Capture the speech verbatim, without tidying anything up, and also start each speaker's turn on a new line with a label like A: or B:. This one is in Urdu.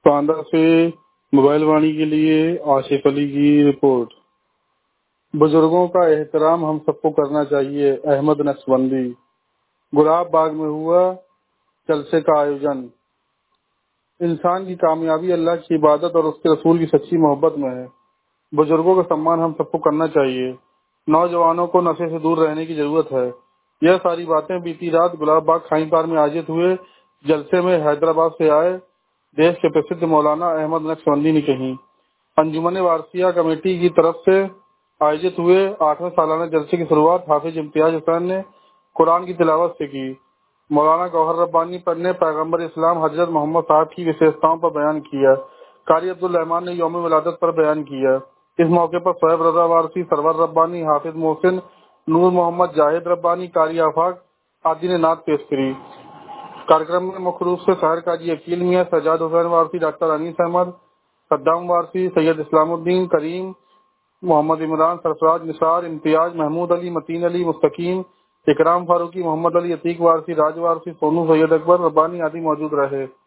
A: باندہ سے موبائل وانی کے لیے آصف علی کی رپورٹ۔ بزرگوں کا احترام ہم سب کو کرنا چاہیے۔ احمد نقشبندی۔ گلاب باغ میں ہوا جلسے کا آیوجن۔ انسان کی کامیابی اللہ کی عبادت اور اس کے رسول کی سچی محبت میں ہے۔ بزرگوں کا سمان ہم سب کو کرنا چاہیے۔ نوجوانوں کو نشے سے دور رہنے کی ضرورت ہے۔ یہ ساری باتیں بیتی رات گلاب باغ کھائی پار میں آیوجت ہوئے جلسے میں حیدرآباد سے آئے دیش کے پرسدھ مولانا احمد نقشبندی نے کہیں۔ انجمن وارثیہ کمیٹی کی طرف سے آیوجت ہوئے آٹھویں سالانہ جلسے کی شروعات حافظ امتیاز حسین نے قرآن کی تلاوت سے کی۔ مولانا گوہر ربانی نے پیغمبر اسلام حضرت محمد صاحب کی وشیشتاؤں پر بیان کیا۔ قاری عبدالرحمان نے یوم ولادت پر بیان کیا۔ اس موقع پر صہیب رضا وارثی، سرور ربانی، حافظ محسن، نور محمد جاہد ربانی، قاری آفاق آدی نے نعت پیش کری۔ کارکرم میں مکھ روپ سے شہر قاضی عقیل میاں، سجاد حسین وارثی، ڈاکٹر انیس احمد، صدام وارثی، سید اسلام الدین کریم، محمد عمران، سرفراز نثار، امتیاز، محمود علی، متین علی، مستقیم، اکرام فاروقی، محمد علی عتیق وارثی، راج وارثی، سونو سید اکبر ربانی آدی موجود رہے۔